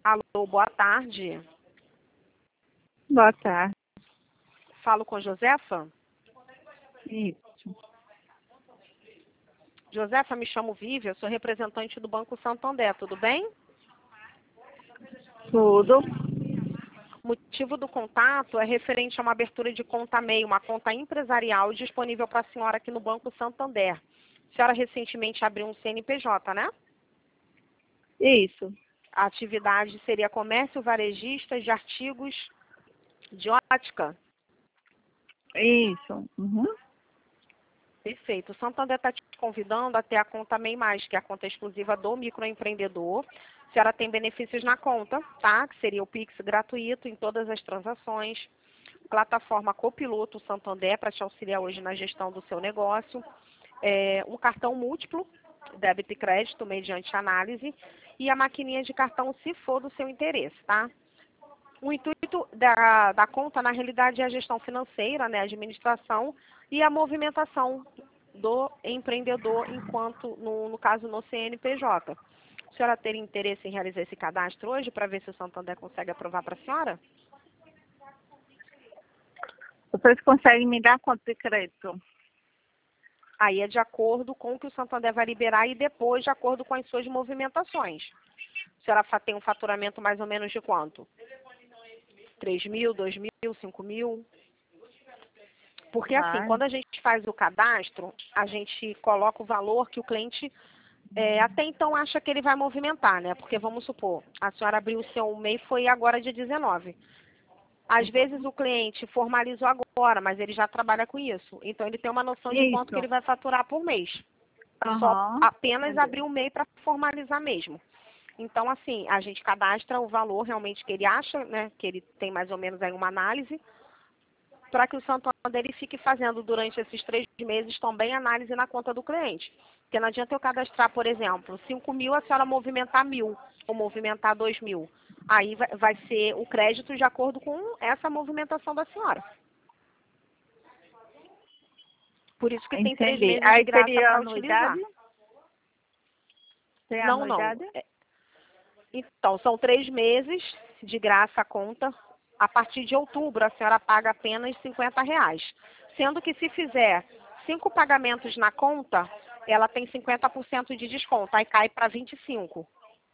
Alô, boa tarde. Boa tarde. Falo com Josefa? Isso. Josefa, me chamo Vívia, sou representante do Banco Santander, tudo bem? Tudo. O motivo do contato é referente a uma abertura de conta MEI, uma conta empresarial disponível para a senhora aqui no Banco Santander. A senhora recentemente abriu um CNPJ, né? Isso. A atividade seria comércio varejista de artigos de ótica. Isso. Uhum. Perfeito. O Santander está te convidando a ter a conta MEI+, que é a conta exclusiva do microempreendedor. A senhora tem benefícios na conta, tá? Que seria o Pix gratuito em todas as transações. Plataforma Copiloto Santander para te auxiliar hoje na gestão do seu negócio. Um cartão múltiplo, débito e crédito, mediante análise. E a maquininha de cartão, se for do seu interesse, tá? O intuito da conta, na realidade, é a gestão financeira, né, a administração e a movimentação do empreendedor, enquanto, no caso, no CNPJ. A senhora teria interesse em realizar esse cadastro hoje para ver se o Santander consegue aprovar para a senhora? Vocês conseguem me dar quanto de crédito? Aí é de acordo com o que o Santander vai liberar e depois de acordo com as suas movimentações. A senhora tem um faturamento mais ou menos de quanto? 3 mil, 2 mil, 5 mil? Porque assim, quando a gente faz o cadastro, a gente coloca o valor que o cliente até então acha que ele vai movimentar, né? Porque vamos supor, a senhora abriu o seu MEI foi agora dia 19. Às vezes o cliente formalizou agora, mas ele já trabalha com isso. Então ele tem uma noção de quanto que ele vai faturar por mês. Só apenas abrir o MEI para formalizar mesmo. Então, assim, a gente cadastra o valor realmente que ele acha, né? Que ele tem mais ou menos aí uma análise, para que o Santander ele fique fazendo durante esses 3 meses também análise na conta do cliente. Porque não adianta eu cadastrar, por exemplo, 5 mil, a senhora movimentar 1.000, ou movimentar 2 mil. Aí vai ser o crédito de acordo com essa movimentação da senhora. Por isso que tem 3 meses de graça para utilizar. Tem Não. anuidade? Então, são 3 meses de graça a conta. A partir de outubro, a senhora paga apenas R$50. Sendo que se fizer 5 pagamentos na conta, ela tem 50% de desconto. Aí cai para 25.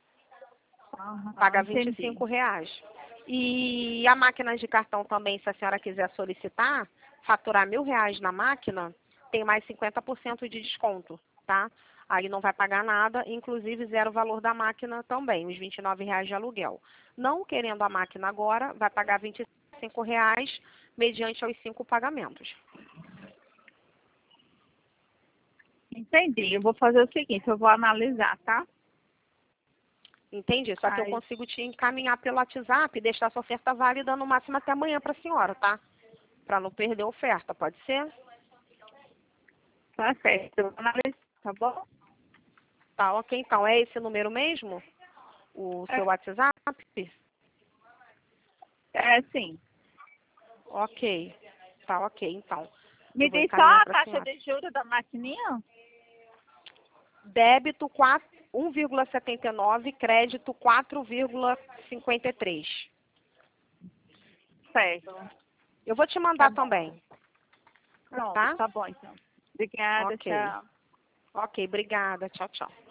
Paga R$25. E a máquina de cartão também, se a senhora quiser solicitar, faturar R$1.000 na máquina, tem mais 50% de desconto, tá? Aí não vai pagar nada, inclusive zero o valor da máquina também, os R$29 de aluguel. Não querendo a máquina agora, vai pagar R$25 mediante aos 5 pagamentos. Entendi. Eu vou fazer o seguinte, eu vou analisar, tá? Entendi. Só que eu consigo te encaminhar pelo WhatsApp e deixar sua oferta válida no máximo até amanhã para a senhora, tá? Para não perder a oferta, pode ser? Tá certo. Eu vou analisar, tá bom? Tá, ok. Então, é esse número mesmo? O seu WhatsApp? Sim. Ok. Tá, ok, então. Me diz só a taxa de juros da maquininha? Débito 1,79, crédito 4,53. Certo. Eu vou te mandar também. Pronto, Tá? tá bom então. Obrigada, Ok. tchau. Ok, obrigada. Tchau, tchau.